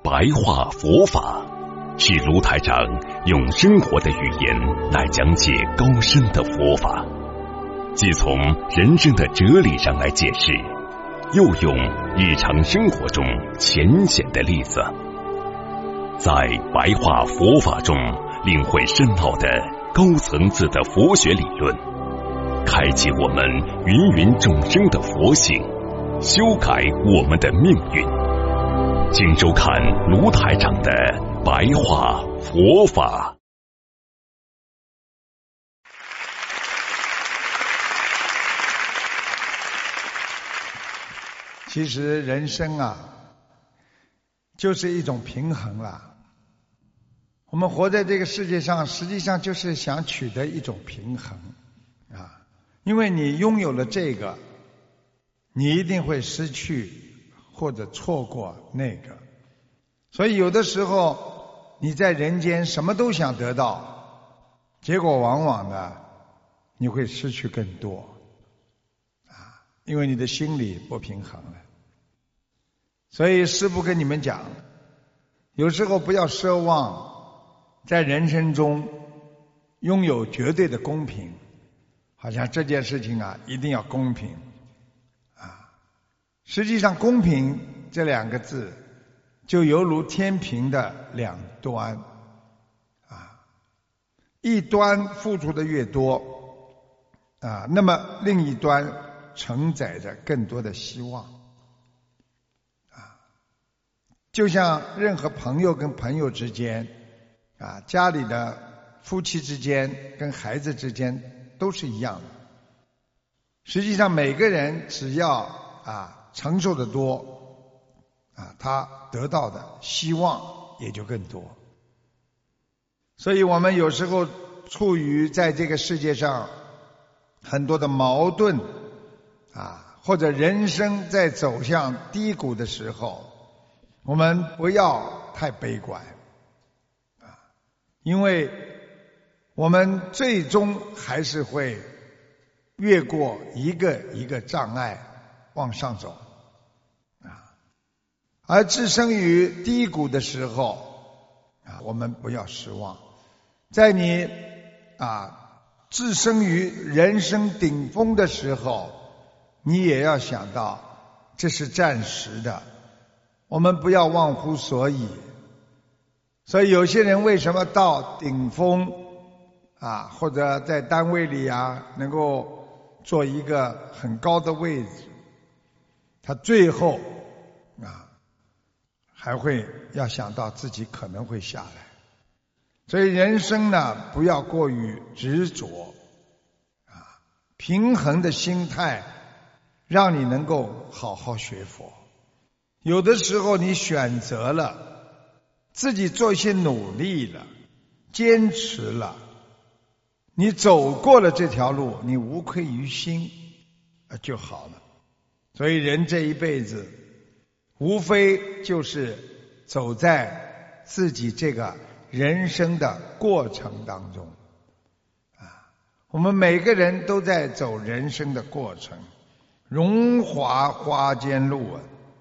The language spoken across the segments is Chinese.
白话佛法是卢台长用生活的语言来讲解高深的佛法，既从人生的哲理上来解释，又用日常生活中浅显的例子，在白话佛法中领会深奥的高层次的佛学理论，开启我们芸芸众生的佛性，修改我们的命运。请收看卢台长的白话佛法。 其实人生啊，就是一种平衡了。我们活在这个世界上，实际上就是想取得一种平衡啊。因为你拥有了这个，你一定会失去或者错过那个。所以有的时候你在人间什么都想得到，结果往往呢你会失去更多啊，因为你的心理不平衡了。所以师父跟你们讲，有时候不要奢望在人生中拥有绝对的公平，好像这件事情啊一定要公平啊。实际上公平这两个字就犹如天平的两端啊，一端付出的越多啊，那么另一端承载着更多的希望啊。就像任何朋友跟朋友之间啊，家里的夫妻之间跟孩子之间都是一样的。实际上每个人只要承受的多啊，他得到的希望也就更多。所以我们有时候处于在这个世界上很多的矛盾啊，或者人生在走向低谷的时候，我们不要太悲观啊，因为我们最终还是会越过一个一个障碍往上走啊。而置身于低谷的时候啊，我们不要失望。在你置身于人生顶峰的时候，你也要想到这是暂时的，我们不要忘乎所以。所以有些人为什么到顶峰啊，或者在单位里能够做一个很高的位置，他最后还会要想到自己可能会下来。所以人生呢，不要过于执着平衡的心态让你能够好好学佛。有的时候你选择了自己做一些努力了，坚持了，你走过了这条路，你无愧于心就好了。所以人这一辈子无非就是走在自己这个人生的过程当中我们每个人都在走人生的过程，荣华花间路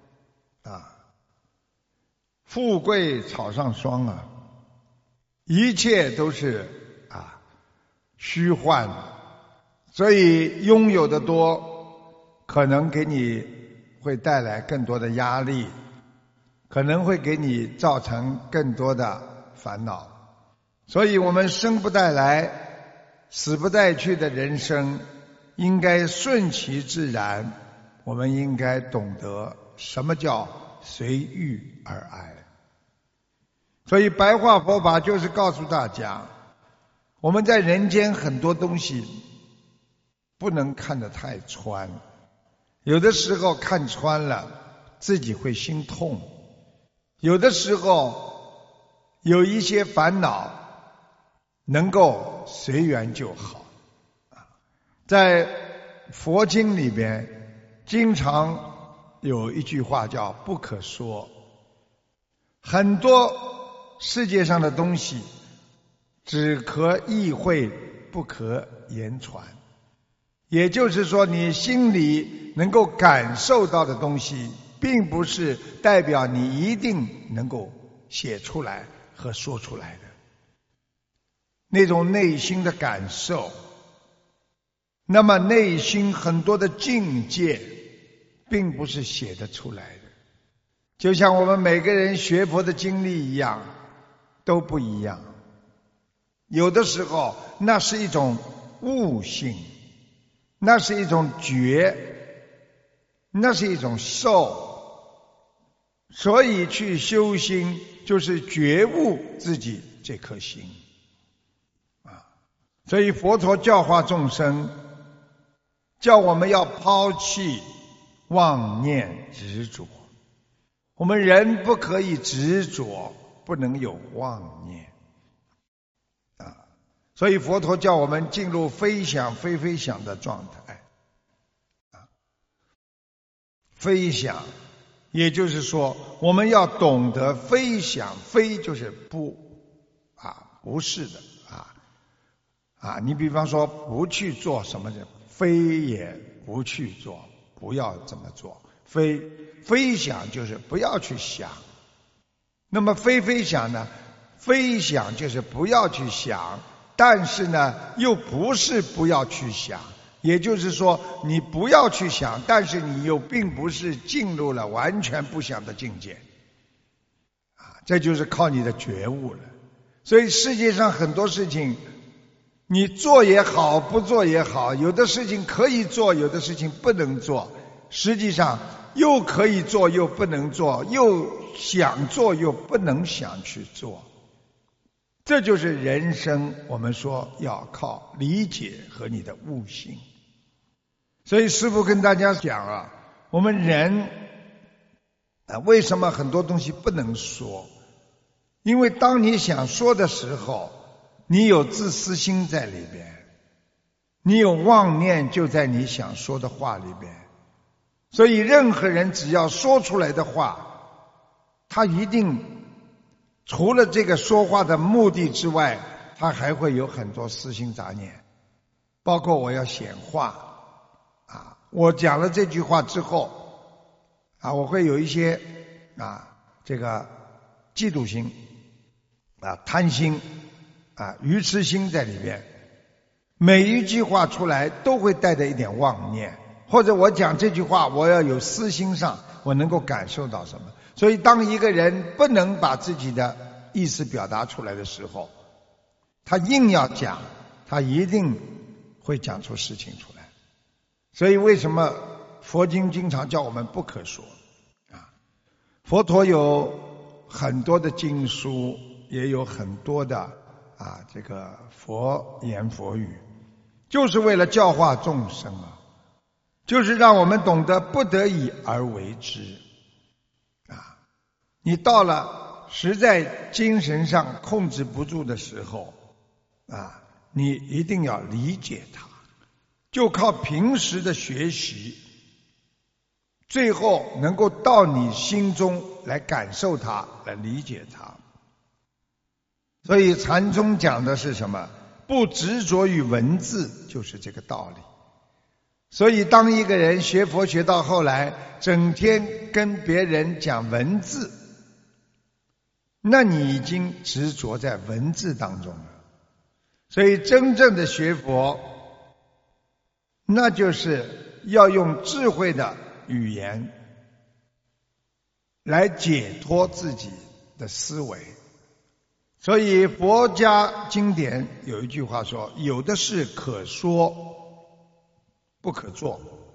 富贵草上霜一切都是虚幻的。所以拥有的多，可能给你会带来更多的压力，可能会给你造成更多的烦恼。所以我们生不带来死不带去的人生，应该顺其自然。我们应该懂得什么叫随遇而安。所以白话佛法就是告诉大家，我们在人间很多东西不能看得太穿，有的时候看穿了自己会心痛，有的时候有一些烦恼能够随缘就好。在佛经里边经常有一句话叫不可说。很多世界上的东西只可意会不可言传，也就是说你心里能够感受到的东西并不是代表你一定能够写出来和说出来的。那种内心的感受，那么内心很多的境界并不是写得出来的。就像我们每个人学佛的经历一样，都不一样。有的时候那是一种悟性，那是一种觉，那是一种受，所以去修心就是觉悟自己这颗心啊。所以佛陀教化众生，叫我们要抛弃妄念执着。我们人不可以执着，不能有妄念啊。所以佛陀叫我们进入非想非非想的状态啊。非想也就是说我们要懂得非想，非就是不不是的你比方说不去做什么，非也不去做，不要这么做。非想就是不要去想。那么非想呢？非想就是不要去想，但是呢又不是不要去想，也就是说你不要去想，但是你又并不是进入了完全不想的境界这就是靠你的觉悟了。所以世界上很多事情你做也好，不做也好，有的事情可以做，有的事情不能做，实际上又可以做又不能做，又想做又不能想去做。这就是人生，我们说要靠理解和你的悟性。所以师父跟大家讲我们人为什么很多东西不能说？因为当你想说的时候，你有自私心在里边，你有妄念就在你想说的话里边。所以任何人只要说出来的话，他一定除了这个说话的目的之外，他还会有很多私心杂念，包括我要显化我讲了这句话之后我会有一些这个嫉妒心贪心愚痴心在里边。每一句话出来都会带着一点妄念，或者我讲这句话我要有私心上我能够感受到什么。所以当一个人不能把自己的意思表达出来的时候，他硬要讲，他一定会讲出事情出来。所以为什么佛经经常叫我们不可说佛陀有很多的经书，也有很多的这个佛言佛语，就是为了教化众生就是让我们懂得不得已而为之你到了实在精神上控制不住的时候你一定要理解它，就靠平时的学习，最后能够到你心中来感受它，来理解它。所以禅宗讲的是什么？不执着于文字，就是这个道理。所以当一个人学佛学到后来，整天跟别人讲文字，那你已经执着在文字当中了。所以真正的学佛，那就是要用智慧的语言来解脱自己的思维。所以佛家经典有一句话说，有的事可说不可做，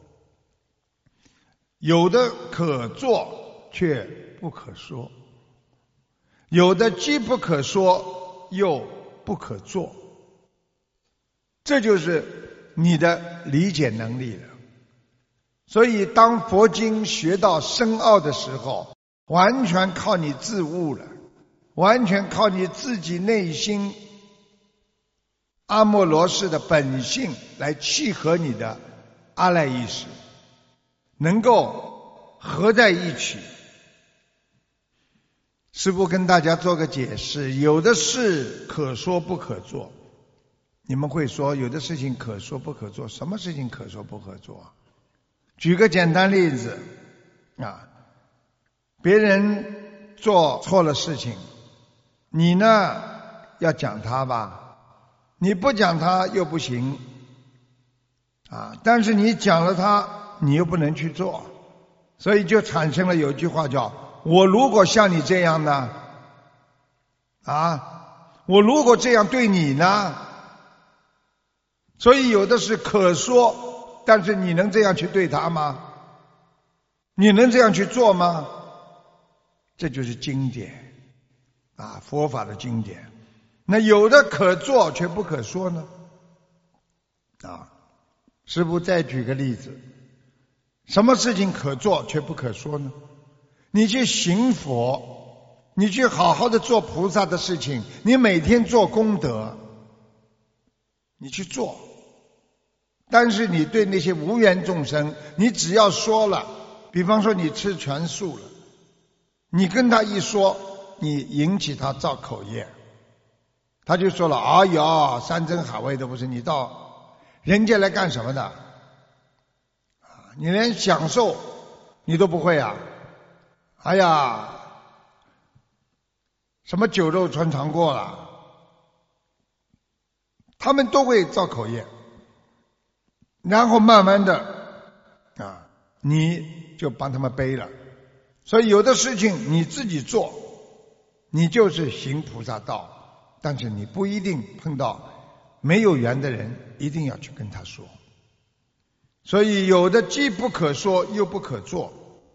有的可做却不可说，有的既不可说又不可做。这就是你的理解能力了。所以当佛经学到深奥的时候，完全靠你自悟了，完全靠你自己内心阿莫罗氏的本性来契合你的阿赖意识，能够合在一起。师父跟大家做个解释，有的事可说不可做。你们会说有的事情可说不可做，什么事情可说不可做？举个简单例子别人做错了事情，你呢要讲他吧，你不讲他又不行但是你讲了他，你又不能去做，所以就产生了有句话叫我如果像你这样呢我如果这样对你呢，所以有的是可说，但是你能这样去对他吗？你能这样去做吗？这就是经典佛法的经典。那有的可做却不可说呢师父再举个例子，什么事情可做却不可说呢？你去行佛，你去好好的做菩萨的事情，你每天做功德，你去做，但是你对那些无缘众生，你只要说了，比方说你吃全素了，你跟他一说，你引起他造口业，他就说了哎呀，山珍海味都不是，你到人家来干什么的你连享受你都不会哎呀，什么酒肉穿肠过了，他们都会造口业，然后慢慢的你就帮他们背了。所以有的事情你自己做，你就是行菩萨道，但是你不一定碰到没有缘的人，一定要去跟他说。所以有的既不可说又不可做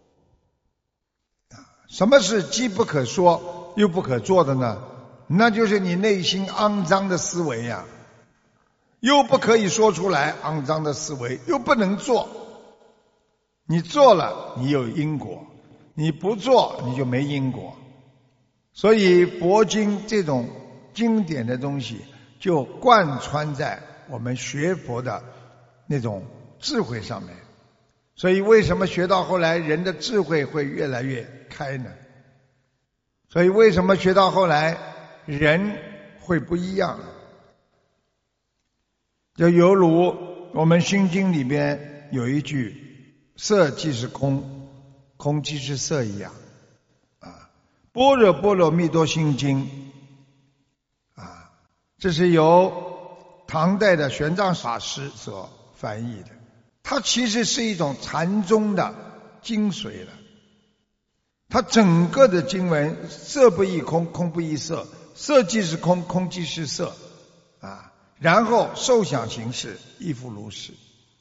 什么是既不可说又不可做的呢？那就是你内心肮脏的思维又不可以说出来，肮脏的思维又不能做，你做了你有因果，你不做你就没因果。所以佛经这种经典的东西就贯穿在我们学佛的那种智慧上面。所以为什么学到后来人的智慧会越来越开呢？所以为什么学到后来人会不一样？就犹如我们心经里边有一句色即是空，空即是色一样般若波罗蜜多心经这是由唐代的玄奘法师所翻译的，它其实是一种禅宗的精髓了。它整个的经文色不异空，空不异色，色即是空，空即是色然后受想行识亦复如是。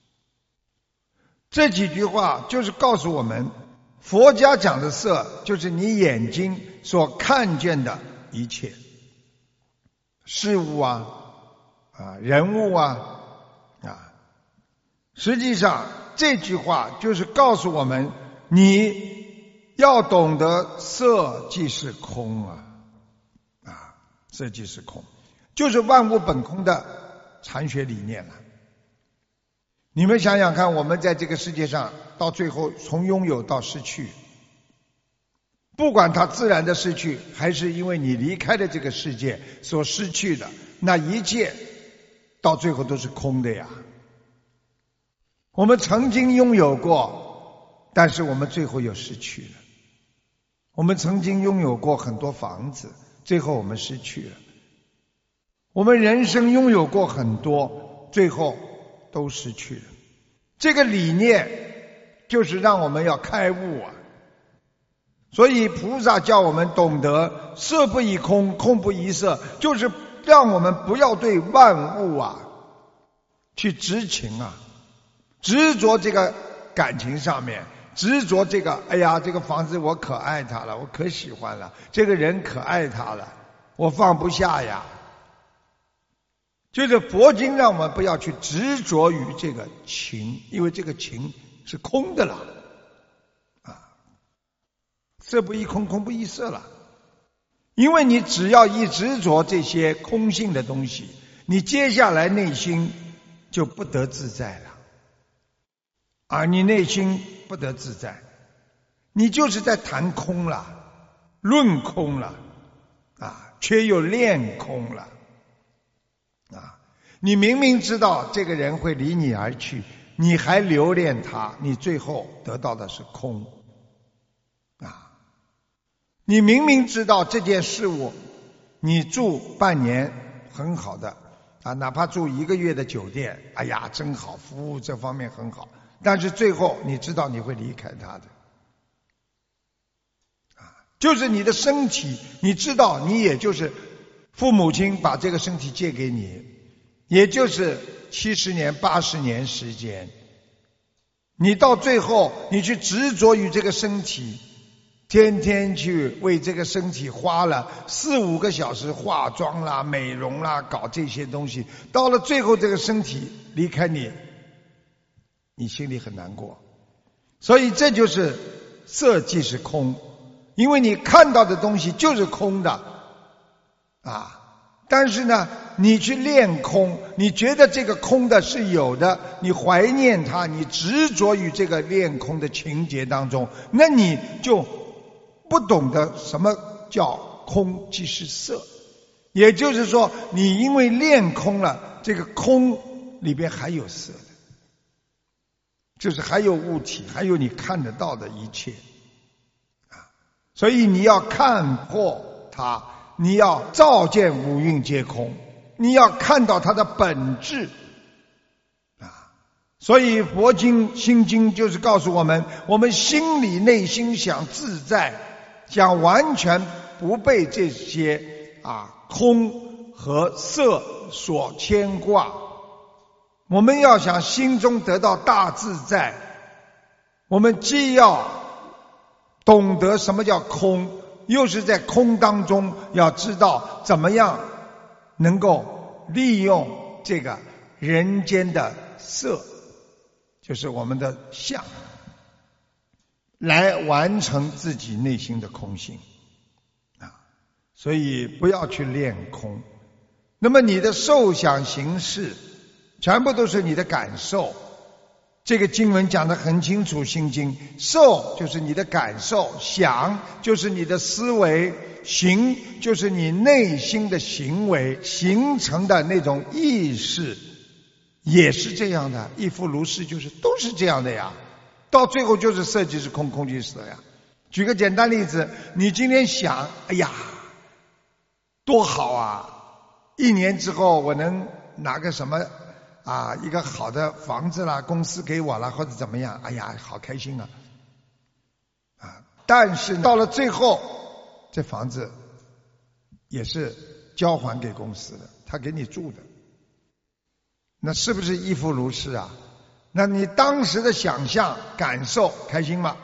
这几句话就是告诉我们，佛家讲的色就是你眼睛所看见的一切事物人物实际上这句话就是告诉我们，你要懂得色即是空色即是空，就是万物本空的禅学理念了。你们想想看，我们在这个世界上到最后从拥有到失去，不管它自然的失去，还是因为你离开了这个世界所失去的，那一切到最后都是空的呀。我们曾经拥有过，但是我们最后又失去了。我们曾经拥有过很多房子，最后我们失去了。我们人生拥有过很多，最后都失去了。这个理念就是让我们要开悟所以菩萨叫我们懂得色不异空，空不异色，就是让我们不要对万物去执情执着这个感情上面，执着这个哎呀，这个房子我可爱它了，我可喜欢了，这个人可爱他了，我放不下呀。就是佛经让我们不要去执着于这个情，因为这个情是空的了色不异空，空不异色了。因为你只要一执着这些空性的东西，你接下来内心就不得自在了你内心不得自在，你就是在谈空了，论空了却又恋空了你明明知道这个人会离你而去，你还留恋他，你最后得到的是空你明明知道这件事物，你住半年很好的啊，哪怕住1个月的酒店，哎呀，真好，服务这方面很好，但是最后你知道你会离开他的。就是你的身体，你知道你也就是父母亲把这个身体借给你，也就是70年80年时间，你到最后你去执着于这个身体，天天去为这个身体花了4、5个小时化妆啦、美容啦，搞这些东西，到了最后这个身体离开你，你心里很难过。所以这就是色即是空，因为你看到的东西就是空的啊。但是呢，你去练空，你觉得这个空的是有的，你怀念它，你执着于这个练空的情节当中，那你就不懂得什么叫空即是色。也就是说，你因为练空了，这个空里边还有色的，就是还有物体，还有你看得到的一切啊。所以你要看破它，你要照见五蕴皆空，你要看到它的本质啊。所以佛经心经就是告诉我们，我们心里内心想自在，想完全不被这些空和色所牵挂，我们要想心中得到大自在，我们既要懂得什么叫空，又是在空当中要知道怎么样能够利用这个人间的色，就是我们的相，来完成自己内心的空性啊。所以不要去练空。那么你的受想行识全部都是你的感受，这个经文讲得很清楚，心经受就是你的感受，想就是你的思维，行就是你内心的行为形成的那种意识，也是这样的，亦复如是，就是都是这样的呀，到最后就是色即是空，空即是色呀。举个简单例子，你今天想，哎呀多好啊，1年之后我能拿个什么一个好的房子啦，公司给我啦，或者怎么样，哎呀好开心啊。但是到了最后，这房子也是交还给公司的，他给你住的，那是不是亦复如是啊？那你当时的想象感受开心吗？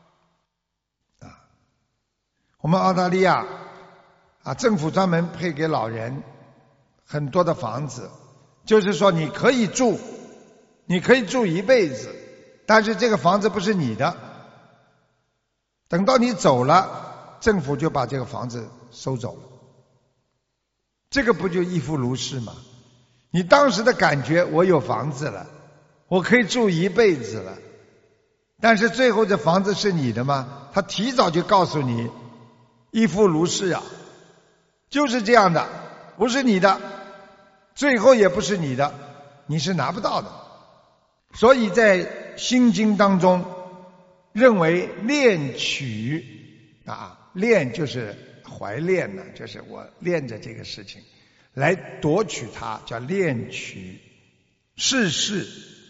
我们澳大利亚政府专门配给老人很多的房子，就是说你可以住一辈子，但是这个房子不是你的，等到你走了，政府就把这个房子收走了。这个不就亦复如是吗？你当时的感觉，我有房子了，我可以住一辈子了，但是最后这房子是你的吗？他提早就告诉你，亦复如是啊，就是这样的，不是你的，最后也不是你的，你是拿不到的。所以在心经当中认为恋取恋就是怀恋呢，就是我恋着这个事情来夺取它，叫恋取，世事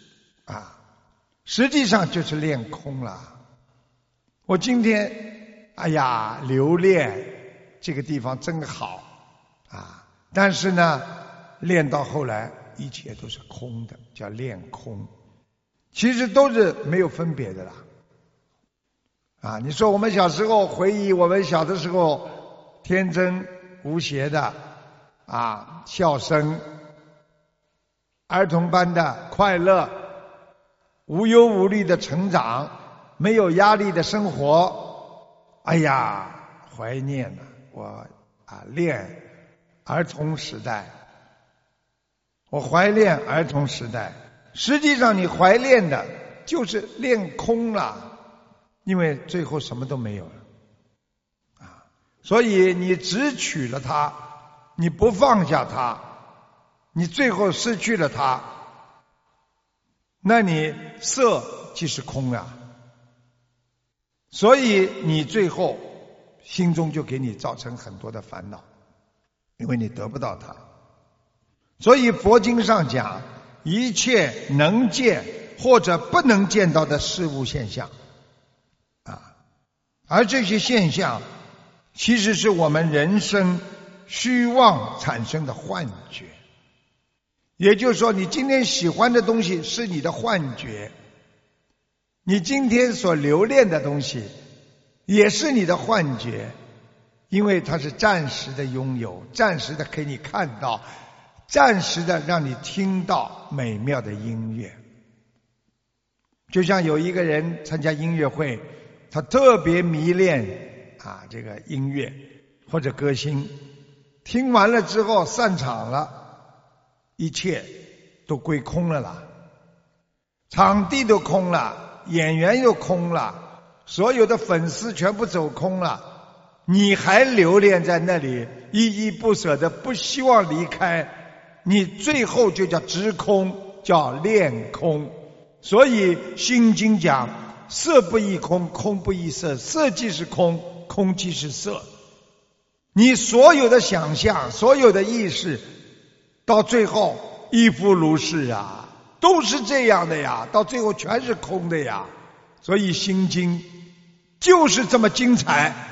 实际上就是恋空了。我今天留恋这个地方真好但是呢练到后来一切都是空的，叫练空，其实都是没有分别的啦。你说我们小时候回忆我们小的时候天真无邪的笑声，儿童般的快乐，无忧无虑的成长，没有压力的生活，哎呀怀念了我恋儿童时代，我怀恋儿童时代。实际上你怀恋的就是恋空了，因为最后什么都没有了所以你只取了它，你不放下它，你最后失去了它，那你色即是空所以你最后心中就给你造成很多的烦恼，因为你得不到它。所以佛经上讲，一切能见或者不能见到的事物现象而这些现象其实是我们人生虚妄产生的幻觉。也就是说，你今天喜欢的东西是你的幻觉，你今天所留恋的东西也是你的幻觉，因为它是暂时的拥有，暂时的给你看到，暂时的让你听到美妙的音乐。就像有一个人参加音乐会，他特别迷恋这个音乐或者歌星，听完了之后散场了，一切都归空了啦，场地都空了，演员又空了，所有的粉丝全部走空了，你还留恋在那里，依依不舍的，不希望离开，你最后就叫执空，叫恋空。所以心经讲，色不异空，空不异色，色即是空，空即是色。你所有的想象，所有的意识，到最后亦复如是都是这样的呀，到最后全是空的呀。所以心经就是这么精彩。